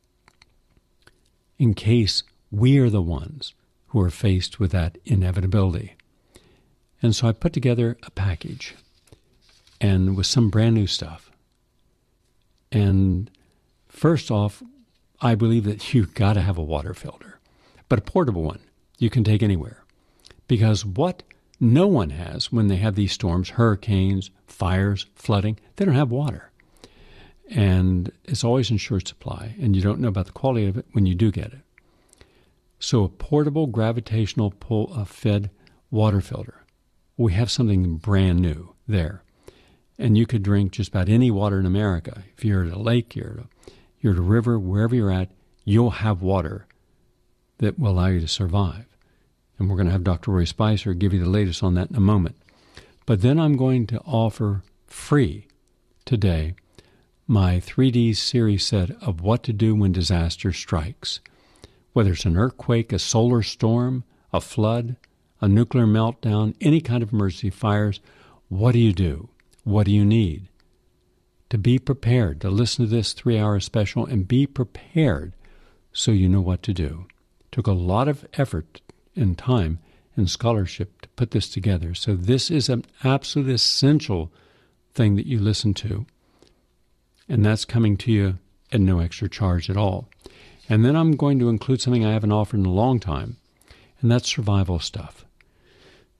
in case we are the ones who are faced with that inevitability? And so I put together a package, and with some brand new stuff. And first off, I believe that you've got to have a water filter, but a portable one you can take anywhere. Because what no one has when they have these storms, hurricanes, fires, flooding, they don't have water. And it's always in short supply, and you don't know about the quality of it when you do get it. So a portable gravitational fed water filter. We have something brand new there. And you could drink just about any water in America. If you're at a lake, you're at a river, wherever you're at, you'll have water that will allow you to survive. And we're going to have Dr. Roy Spicer give you the latest on that in a moment. But then I'm going to offer free today my 3D series set of what to do when disaster strikes. Whether it's an earthquake, a solar storm, a flood, a nuclear meltdown, any kind of emergency fires, what do you do? What do you need? To be prepared, to listen to this 3-hour special and be prepared so you know what to do. It took a lot of effort and time and scholarship to put this together. So this is an absolute essential thing that you listen to. And that's coming to you at no extra charge at all. And then I'm going to include something I haven't offered in a long time, and that's survival stuff.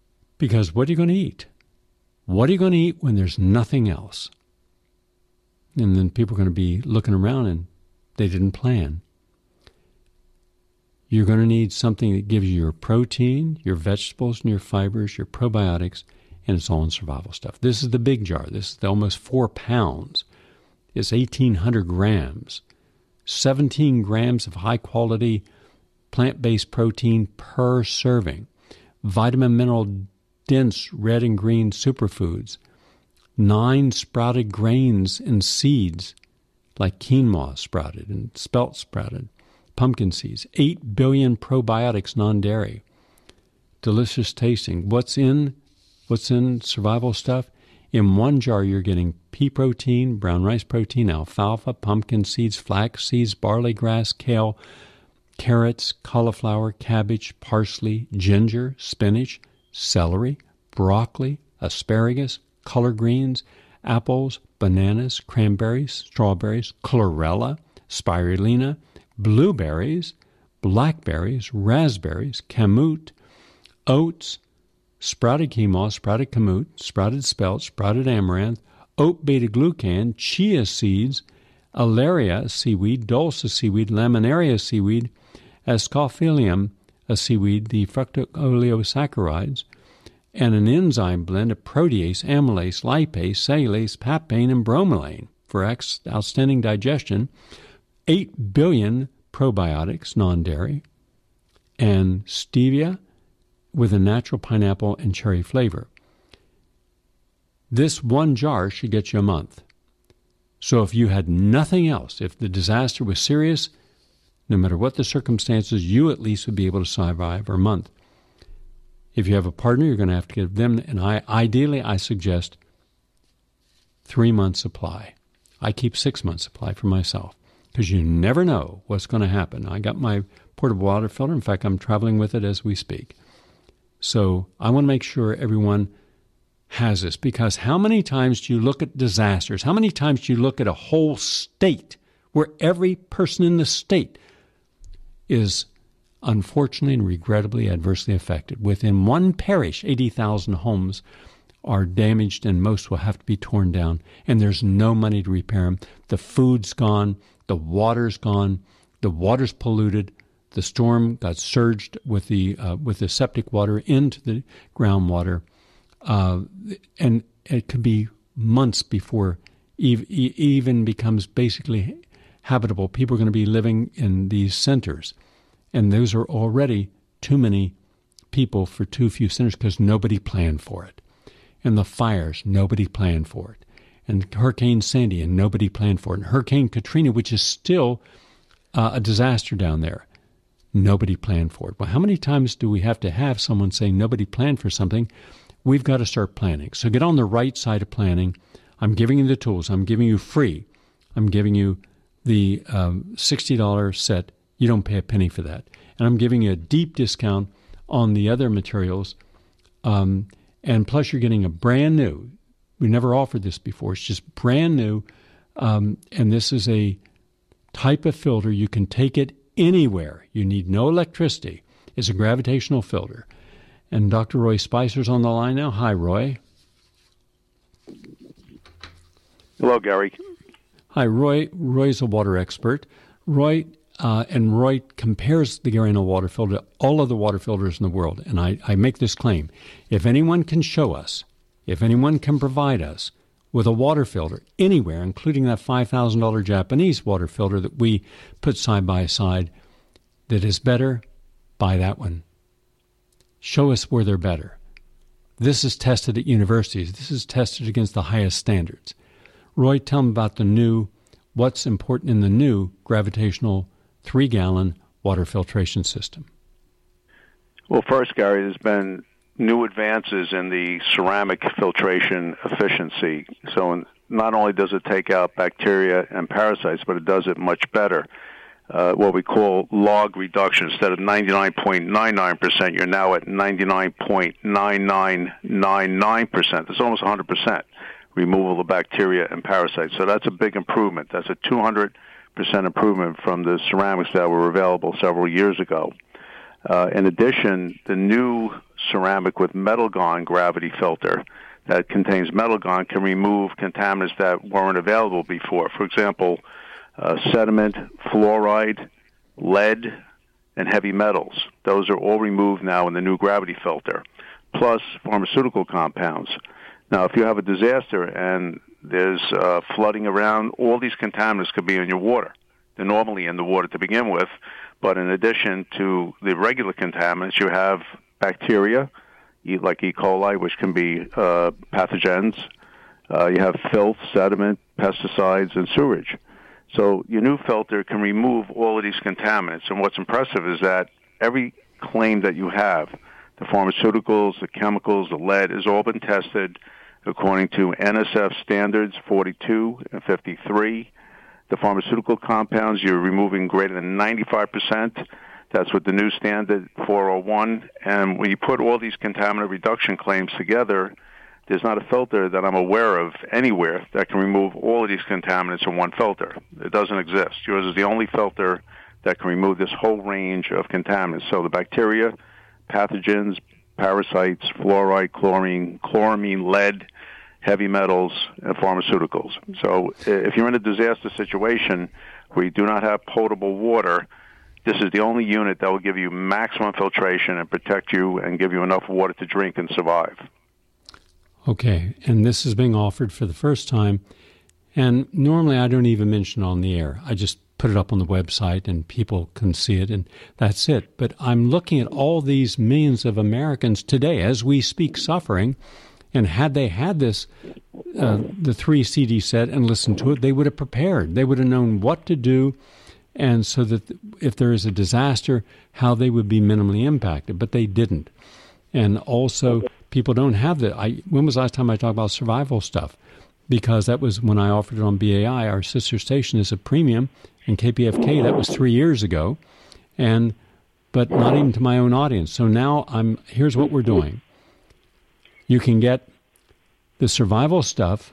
Because what are you going to eat? What are you going to eat when there's nothing else? And then people are going to be looking around and they didn't plan. You're going to need something that gives you your protein, your vegetables, and your fibers, your probiotics, and it's all in survival stuff. This is the big jar. This is the almost 4 pounds. It's 1,800 grams. 17 grams of high-quality plant-based protein per serving. Vitamin mineral dense red and green superfoods. 9 sprouted grains and seeds like quinoa sprouted and spelt sprouted. Pumpkin seeds. 8 billion probiotics non-dairy. Delicious tasting. What's in survival stuff? In one jar, you're getting pea protein, brown rice protein, alfalfa, pumpkin seeds, flax seeds, barley grass, kale, carrots, cauliflower, cabbage, parsley, ginger, spinach, celery, broccoli, asparagus, collard greens, apples, bananas, cranberries, strawberries, chlorella, spirulina, blueberries, blackberries, raspberries, kamut, oats, sprouted quinoa, sprouted kamut, sprouted spelt, sprouted amaranth, oat beta-glucan, chia seeds, alaria seaweed, dulse seaweed, laminaria seaweed, ascophylium, a seaweed, the fructooleosaccharides, and an enzyme blend of protease, amylase, lipase, cellulase, papain, and bromelain for outstanding digestion, 8 billion probiotics, non-dairy, and stevia with a natural pineapple and cherry flavor. This one jar should get you a month. So if you had nothing else, if the disaster was serious, no matter what the circumstances, you at least would be able to survive for a month. If you have a partner, you're going to have to give them, and ideally I suggest 3 months supply. I keep 6 months supply for myself because you never know what's going to happen. I got my portable water filter. In fact, I'm traveling with it as we speak. So I want to make sure everyone has this, because how many times do you look at disasters? How many times do you look at a whole state where every person in the state is unfortunately and regrettably adversely affected? Within one parish, 80,000 homes are damaged and most will have to be torn down, and there's no money to repair them. The food's gone, the water's gone, the water's polluted. The storm got surged with the septic water into the groundwater, and it could be months before even becomes basically habitable. People are going to be living in these centers, and those are already too many people for too few centers because nobody planned for it. And the fires, nobody planned for it. And Hurricane Sandy, and nobody planned for it. And Hurricane Katrina, which is still a disaster down there. Nobody planned for it. Well, how many times do we have to have someone say nobody planned for something? We've got to start planning. So get on the right side of planning. I'm giving you the tools. I'm giving you free. I'm giving you the $60 set. You don't pay a penny for that. And I'm giving you a deep discount on the other materials. And plus you're getting a brand new. We never offered this before. It's just brand new. And this is a type of filter. You can take it anywhere. You need no electricity. It's a gravitational filter. And Dr. Roy Spicer's on the line now. Hi, Roy. Hello, Gary. Hi, Roy. Roy's a water expert. Roy compares the Gary Null water filter to all of the water filters in the world. And I make this claim. If anyone can show us, if anyone can provide us with a water filter anywhere, including that $5,000 Japanese water filter that we put side by side, that is better, buy that one. Show us where they're better. This is tested at universities. This is tested against the highest standards. Roy, tell them about what's important in the new gravitational 3-gallon water filtration system. Well, first, Gary, there's been new advances in the ceramic filtration efficiency. So not only does it take out bacteria and parasites, but it does it much better. What we call log reduction. Instead of 99.99%, you're now at 99.9999%. That's almost 100% removal of bacteria and parasites. So that's a big improvement. That's a 200% improvement from the ceramics that were available several years ago. In addition, the new ceramic with metal gone gravity filter, that contains Metalgon can remove contaminants that weren't available before. For example, sediment, fluoride, lead, and heavy metals. Those are all removed now in the new gravity filter, plus pharmaceutical compounds. Now, if you have a disaster and there's flooding around, all these contaminants could be in your water. They're normally in the water to begin with, but in addition to the regular contaminants, you have bacteria, like E. coli, which can be pathogens. You have filth, sediment, pesticides, and sewage. So your new filter can remove all of these contaminants. And what's impressive is that every claim that you have, the pharmaceuticals, the chemicals, the lead, has all been tested according to NSF standards 42 and 53. The pharmaceutical compounds, you're removing greater than 95%. That's with the new standard 401. And when you put all these contaminant reduction claims together, there's not a filter that I'm aware of anywhere that can remove all of these contaminants in one filter. It doesn't exist. Yours is the only filter that can remove this whole range of contaminants. So the bacteria, pathogens, parasites, fluoride, chlorine, chloramine, lead, heavy metals, and pharmaceuticals. So if you're in a disaster situation where you do not have potable water, this is the only unit that will give you maximum filtration and protect you and give you enough water to drink and survive. Okay, and this is being offered for the first time, and normally I don't even mention it on the air. I just put it up on the website and people can see it, and that's it. But I'm looking at all these millions of Americans today, as we speak, suffering, and had they had this, the 3 CD set and listened to it, they would have prepared. They would have known what to do, and so that if there is a disaster, how they would be minimally impacted. But they didn't. And also, people don't have when was the last time I talked about survival stuff? Because that was when I offered it on BAI. Our sister station is a premium, and KPFK, that was 3 years ago, but not even to my own audience. So now here's what we're doing. You can get the survival stuff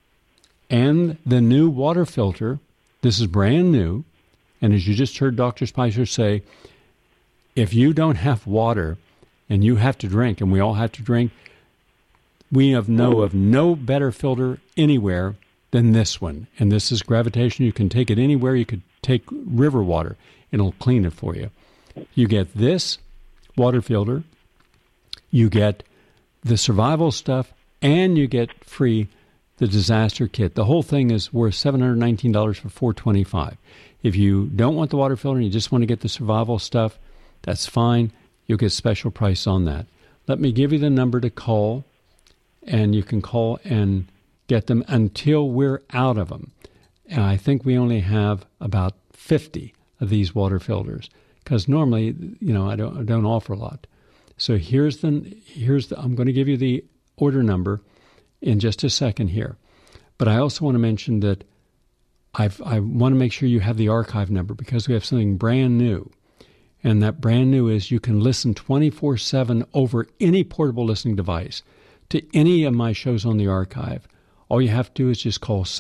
and the new water filter. This is brand new. And as you just heard Dr. Spicer say, if you don't have water and you have to drink, and we all have to drink, we know of no better filter anywhere than this one. And this is Gravitation. You can take it anywhere. You could take river water. It'll clean it for you. You get this water filter. You get the survival stuff, and you get free the disaster kit. The whole thing is worth $719 for $425. If you don't want the water filter and you just want to get the survival stuff, that's fine. You'll get special price on that. Let me give you the number to call, and you can call and get them until we're out of them. And I think we only have about 50 of these water filters, because normally, I don't offer a lot. So here's the I'm going to give you the order number in just a second here. But I also want to mention that I want to make sure you have the archive number, because we have something brand new. And that brand new is you can listen 24/7 over any portable listening device to any of my shows on the archive. All you have to do is just call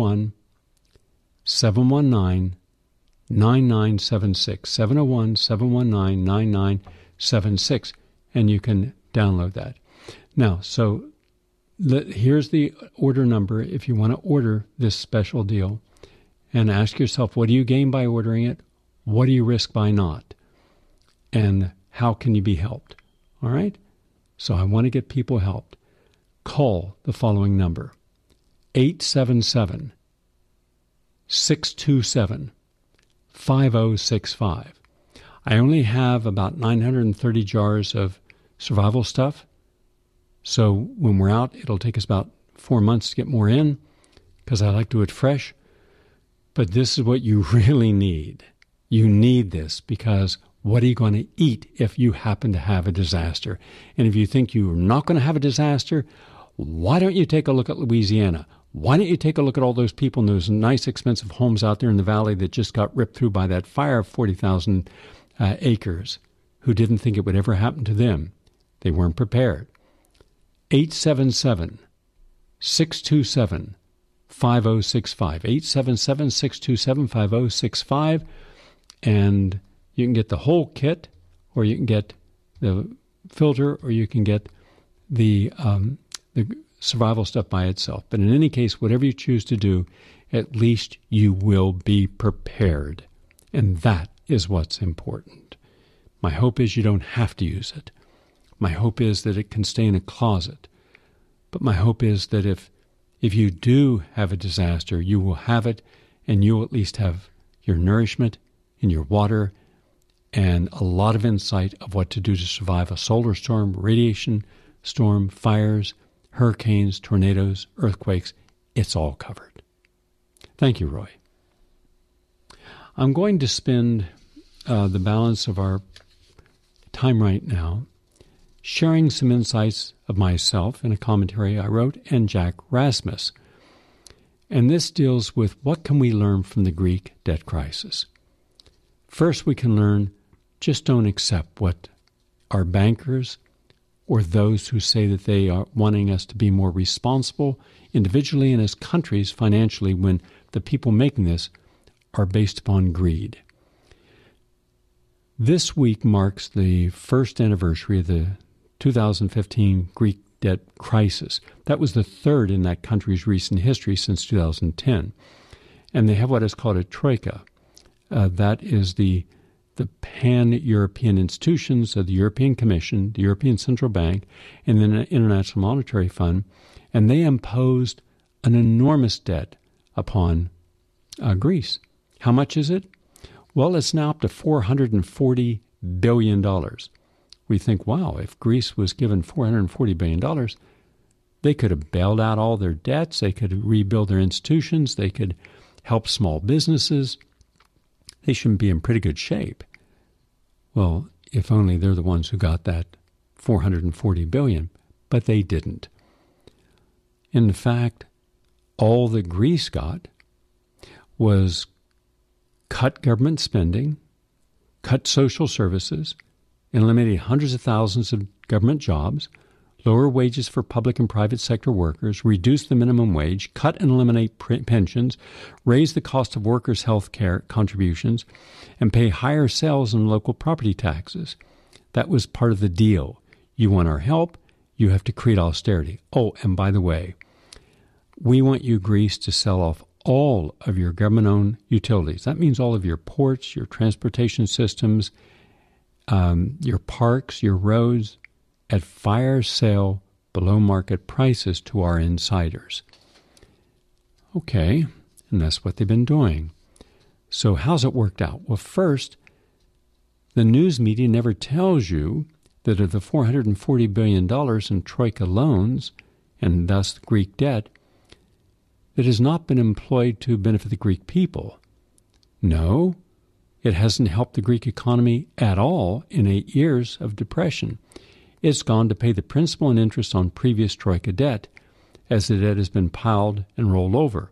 701-719-9976, 701-719-9976, and you can download that. Now, so here's the order number if you want to order this special deal, and ask yourself, what do you gain by ordering it? What do you risk by not? And how can you be helped? All right? So I want to get people helped. Call the following number, 877-627-5065. I only have about 930 jars of survival stuff. So when we're out, it'll take us about 4 months to get more in, because I like to do it fresh. But this is what you really need. You need this, because what are you going to eat if you happen to have a disaster? And if you think you're not going to have a disaster, why don't you take a look at Louisiana? Why don't you take a look at all those people in those nice, expensive homes out there in the valley that just got ripped through by that fire of 40,000 acres, who didn't think it would ever happen to them? They weren't prepared. 877-627-5065. 877-627-5065. And you can get the whole kit, or you can get the filter, or you can get the survival stuff by itself. But in any case, whatever you choose to do, at least you will be prepared. And that is what's important. My hope is you don't have to use it. My hope is that it can stay in a closet. But my hope is that if you do have a disaster, you will have it, and you'll at least have your nourishment and your water and a lot of insight of what to do to survive a solar storm, radiation storm, fires, hurricanes, tornadoes, earthquakes. It's all covered. Thank you, Roy. I'm going to spend the balance of our time right now sharing some insights of myself in a commentary I wrote and Jack Rasmus. And this deals with what can we learn from the Greek debt crisis. First, we can learn just don't accept what our bankers or those who say that they are wanting us to be more responsible individually and as countries financially when the people making this are based upon greed. This week marks the first anniversary of the 2015 Greek debt crisis. That was the third in that country's recent history since 2010. And they have what is called a troika. That is the pan-European institutions of the European Commission, the European Central Bank, and the International Monetary Fund. And they imposed an enormous debt upon Greece. How much is it? Well, it's now up to $440 billion. We think, wow, if Greece was given $440 billion, they could have bailed out all their debts, they could rebuild their institutions, they could help small businesses. They should be in pretty good shape. Well, if only they're the ones who got that $440 billion, but they didn't. In fact, all that Greece got was cut government spending, cut social services, eliminated hundreds of thousands of government jobs, lower wages for public and private sector workers, reduce the minimum wage, cut and eliminate pensions, raise the cost of workers' health care contributions, and pay higher sales and local property taxes. That was part of the deal. You want our help, you have to create austerity. Oh, and by the way, we want you, Greece, to sell off all of your government-owned utilities. That means all of your ports, your transportation systems, your parks, your roads, at fire sale below market prices to our insiders. Okay, and that's what they've been doing. So how's it worked out? Well, first, the news media never tells you that of the $440 billion in Troika loans, and thus the Greek debt, that has not been employed to benefit the Greek people. No, it hasn't helped the Greek economy at all in 8 years of depression. It's gone to pay the principal and interest on previous Troika debt, as the debt has been piled and rolled over.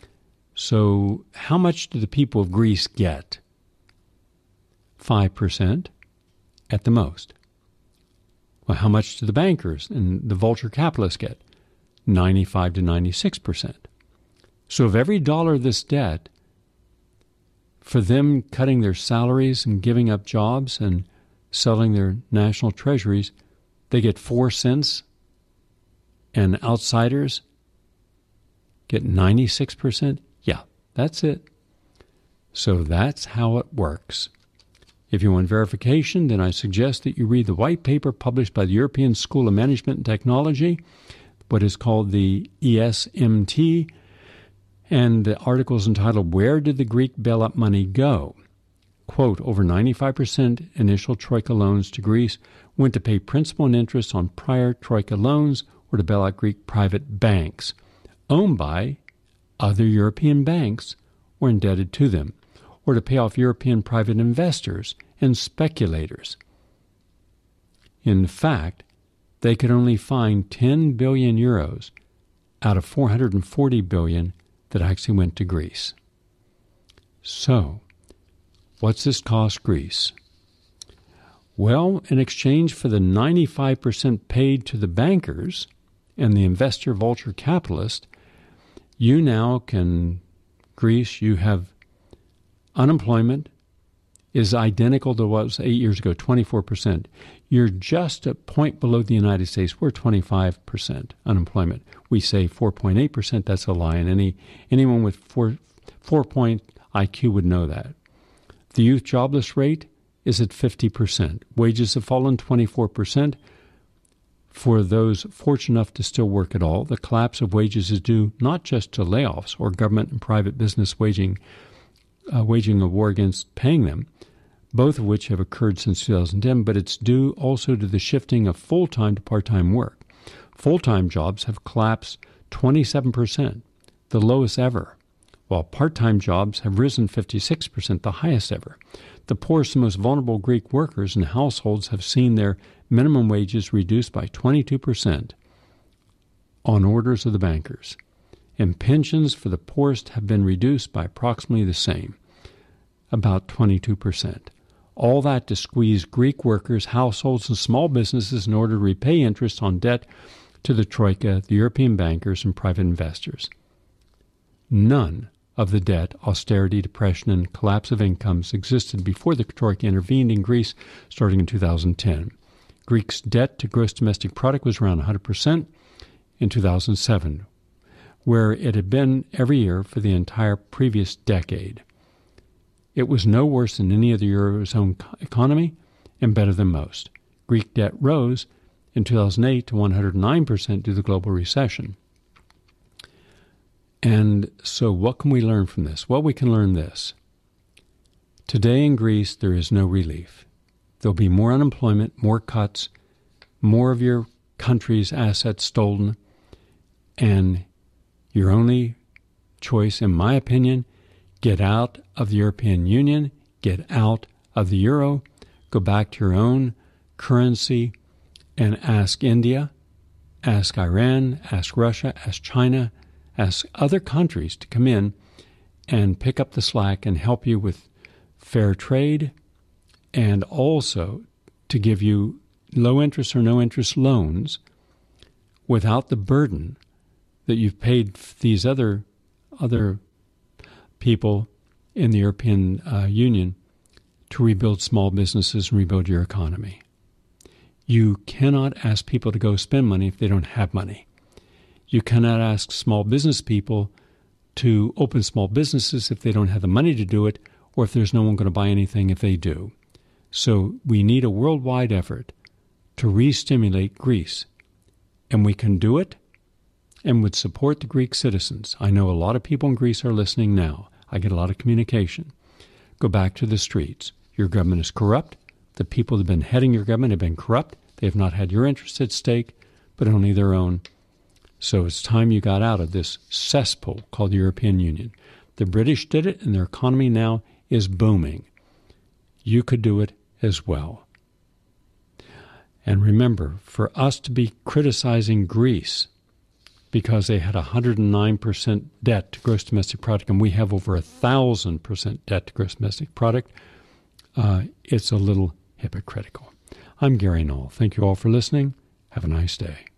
So how much do the people of Greece get? 5% at the most. Well, how much do the bankers and the vulture capitalists get? 95 to 96%. So of every dollar of this debt, for them cutting their salaries and giving up jobs and selling their national treasuries, they get 4 cents, and outsiders get 96%? Yeah, that's it. So that's how it works. If you want verification, then I suggest that you read the white paper published by the European School of Management and Technology, what is called the ESMT, and the article is entitled, Where Did the Greek Bailout Money Go? Quote, over 95% initial Troika loans to Greece went to pay principal and interest on prior Troika loans or to bail out Greek private banks, owned by other European banks or indebted to them, or to pay off European private investors and speculators. In fact, they could only find 10 billion euros out of 440 billion that actually went to Greece. So, what's this cost Greece? Well, in exchange for the 95% paid to the bankers and the investor vulture capitalist, Greece, you have unemployment is identical to what was 8 years ago, 24%. You're just a point below the United States. We're 25% unemployment. We say 4.8%. That's a lie, and anyone with 4-point IQ would know that. The youth jobless rate is at 50%. Wages have fallen 24%. For those fortunate enough to still work at all, the collapse of wages is due not just to layoffs or government and private business waging a war against paying them, both of which have occurred since 2010, but it's due also to the shifting of full-time to part-time work. Full-time jobs have collapsed 27%, the lowest ever, while part-time jobs have risen 56%, the highest ever. The poorest and most vulnerable Greek workers and households have seen their minimum wages reduced by 22% on orders of the bankers. And pensions for the poorest have been reduced by approximately the same, about 22%. All that to squeeze Greek workers, households, and small businesses in order to repay interest on debt to the Troika, the European bankers, and private investors. None of the debt, austerity, depression, and collapse of incomes existed before the Troika intervened in Greece starting in 2010. Greece's debt to gross domestic product was around 100% in 2007, where it had been every year for the entire previous decade. It was no worse than any of the Eurozone economy and better than most. Greek debt rose in 2008 to 109% due to the global recession. And so what can we learn from this? Well, we can learn this. Today in Greece, there is no relief. There'll be more unemployment, more cuts, more of your country's assets stolen, and your only choice, in my opinion, get out of the European Union, get out of the euro, go back to your own currency, and ask India, ask Iran, ask Russia, ask China, ask other countries to come in and pick up the slack and help you with fair trade, and also to give you low interest or no interest loans without the burden that you've paid these other people in the European Union to rebuild small businesses and rebuild your economy. You cannot ask people to go spend money if they don't have money. You cannot ask small business people to open small businesses if they don't have the money to do it, or if there's no one going to buy anything if they do. So we need a worldwide effort to re-stimulate Greece. And we can do it and would support the Greek citizens. I know a lot of people in Greece are listening now. I get a lot of communication. Go back to the streets. Your government is corrupt. The people that have been heading your government have been corrupt. They have not had your interests at stake, but only their own. So it's time you got out of this cesspool called the European Union. The British did it, and their economy now is booming. You could do it as well. And remember, for us to be criticizing Greece because they had 109% debt to gross domestic product, and we have over 1,000% debt to gross domestic product, it's a little hypocritical. I'm Gary Null. Thank you all for listening. Have a nice day.